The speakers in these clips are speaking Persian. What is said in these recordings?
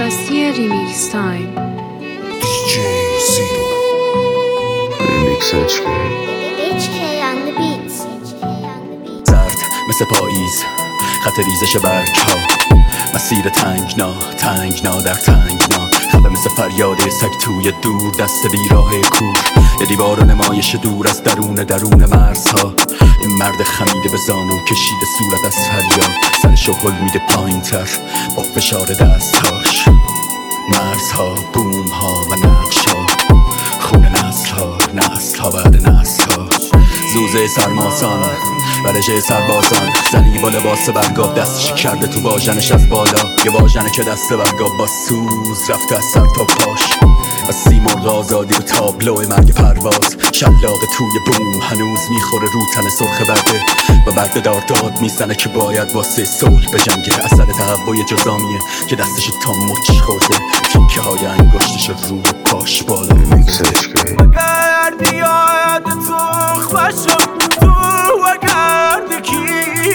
راستی ریمیکس تایم. DJ Zero Remix HK on the beats. زرد مثل پاییز خط ریزش برگ ها، مسیر تنگنا در تنگنا، خفه مثل فریاد سگ توی دور دست بیراه کور، یه دیوار نمایش دور از درون مرزها. این مرد خمیده به زانو کشیده صورت از فریاد، سرشو هل میده پایین تر با فشار دستهاش. مرزها، بوم ها و نقش ها، خون نسل ها بعد نسل ها. زوزه سرماسان ورژه سربازان، زنی با لباس برگاب دستش کرده تو واژنش از بالا، یه واژنه که دست برگاب با سوز رفته از سر تا پاش. و سیمرغ آزادی رو تابلو مرگ پرواز، شلاق توی بوم هنوز میخوره رو تن سرخ برده و برده داد میزنه که باید واسه صلح بجنگه. اثر تهوع جزامیه که دستش تا مچ خورده، تیکه های انگشتش رو پاش بالا. Remix HK اگر بیاد تو خوشم تو اگر کی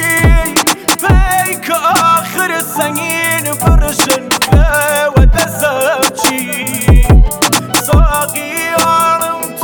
فیک آخر سنگین برشن و دستم چی ساقی آرم تو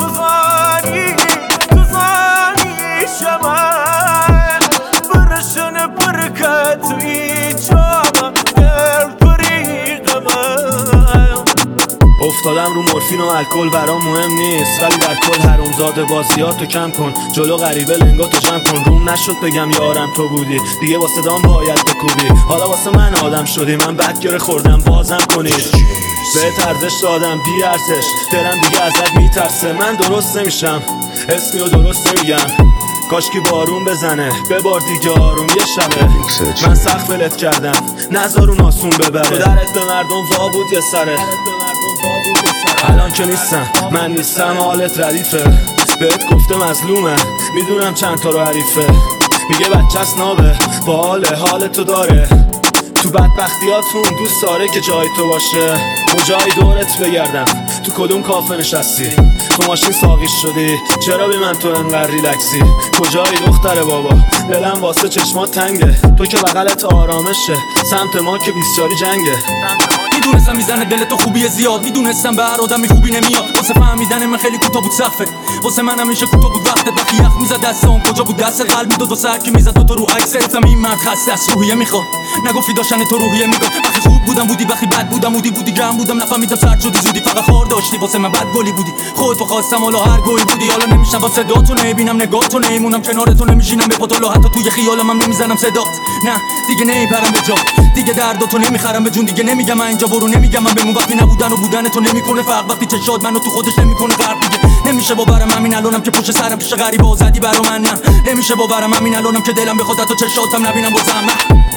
زانی شمال برشن برکت توی جامع دل پریق من. افتادم رو مورفین و الکل برام مهم نیست، ولی در کل حرومزاده بازیاتو کم کن، جلو غریبه لنگاتو جمع کن. روم نشد بگم یارم تو بودی، دیگه واسه دام باید بکوبی. حالا واسه من آدم شدی، من بد گره خوردم بازم کنید. بهت ارزش دادم بی ارزش، دلم دیگه ازت میترسه. من درست نمیشم اسمیو درست نمیگم، کاشکی بارون بزنه ببار دیگه آروم یه شبه. من سخت ولت کردم نذار اون آسون ببره، تو درت به مردم وا بود یه سره. الان که نیستم من نیستم حالت ردیفه، بهت گفته مظلومه میدونم چند تا رو حریفه. میگه بچه‌ست نابه با حالتو داره، تو بدبختیاتون دوست داره که جای تو باشه. کجای دورت بگردم تو کدوم کافه نشستی، تو ماشین ساقیش شدی چرا بی من تو انقدر ریلکسی. کجای دختر بابا دلم واسه چشمات تنگه، تو که بغلت آرامشه سمت ما که 24 جنگه. میدونستم میزنه دل تو خوبی زیاد، میدونستم به هر آدمی خوبی نمیاد. واسه فهمیدن من خیلی کوتاه بود سقفت، واسه من همیشه کوتاه بود وقتت. وقتی یخ میزد دستام کجا بود دست قلب میداد و سر که میزد تو رو عکس. گفتم این مرد خسته از روحیه میخواد، نگفتی داشتن تو روحیه میگم. وقتی خوب بودم بودی، وقتی بد بودم بودی گرم بودم نفهمیدم سرد شدی زودی. فقط خار داشتی واسه من بد گلی بودی، خودتو خواستم حالا هر گوی بودی. حالا نمیشم با صداتو نمیبینم نگاهتو نمیمونم کنارتو نمیشینم به پاتو، حتی توی خیالم هم نمیزنم صدات. نه دیگه نمیپرم به جا، دیگه درداتو نمیخرم به جون، دیگه نمیگم من اینجا برو، نمیگم من بمون. وقتی نبودن و بودن تو نمیکنه فرق، وقتی چشات منو تو خودش نمیکنه فرق. دیگه نمیشه باورم همین الانم که پشت سرم پیش غریبا زدی برا من. نه نمیشه باورم همین الانم که دلم بخواد تو چشاتم نبینم بازم.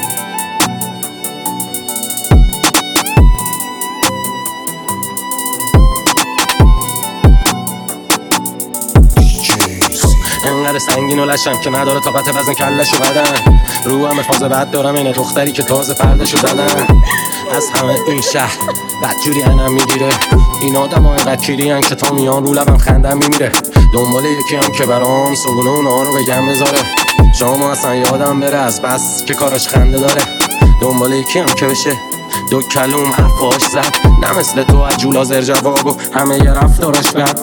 انقدر سنگین و لشم که نداره طاقت وزن کلشو بدن، رو همه فاز بد دارم اینه دختری که تازه پردشو زدن. از همه این شهر بدجوری انم میگیره، این آدم ها اینقدر کیرین که تا میان رو لبم خندم میمیره. دنبال یکی هم که برام صبونه اونا رو بگم بذاره، شام اصلا یادم بره از بس که کاراش خنده داره. دنبال یکی هم که بشه دو کلوم حرفاش زد، نه مثل تو عجولا زر جواب و همه یه رفتارش بد.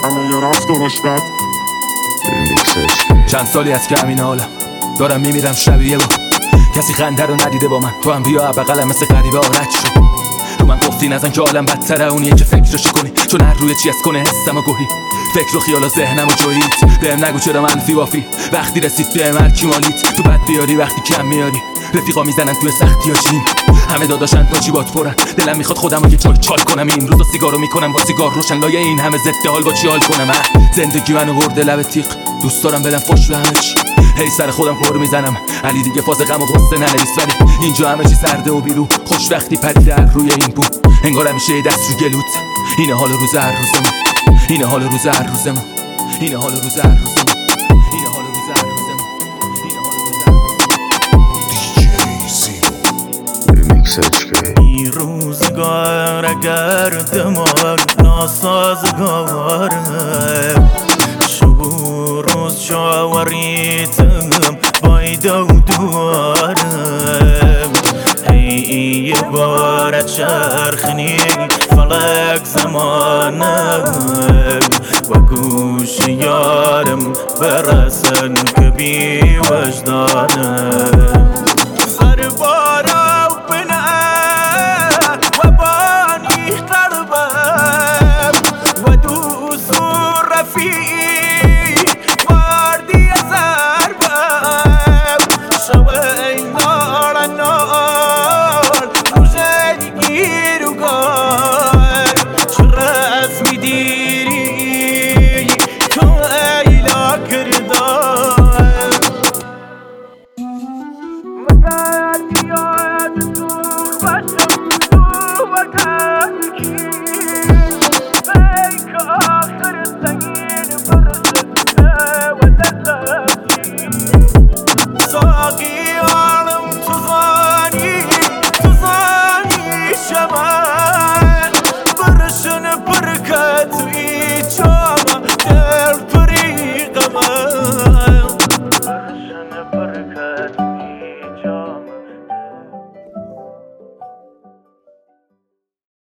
Remix HK چند سالی از که همین حالم دارم میمیرم شبیه با کسی خنده رو ندیده با من. تو هم بیا بغلم مثل غریبه رد شو، رو من گفتی نزن که عالم بدتره اونیه که فکرشو کنی، چون هر روی چی از کنه حسم و گوهی. فکر و خیال و ذهنم و جویید بهم نگو چرا منفی وافی، وقتی رسید بهم هرکی مالیت. تو بد بیاری وقتی کم میاری، رفیقا میزنن توی سختی ها چین، همه داداشن تا چی بات پرن. دلم میخواد خودم رو یه چال کنم، این روزا سیگارو میکنم با سیگار روشن لایه این همه ضد حال با چی حال کنم. زندگی منو برده لب تیغ، دوست دارم بدم فوش به همه چی، هی سر خودم خور میزنم. علی دیگه فاز غم و غصه ننویس، ولی اینجا همه چی سرده و بیرو خوش وقتی پریده هر روی این بوم. انگار همیشه یه دست رو گلوت، اینه حال روز هر روزمون، اینه حال روز هر روزمون، اینه حال روز هر روزمون، اینه حال روز هر روزمون، اینه حال روز هر روزمون. DJ Zero Remix HK این روزگار اگر دمار ناسازگاره، شب و روز شاوریتم باید و دوارم. هی یه بار چرخنی فلک زمانم و گوش یارم برسن که بی وجدانم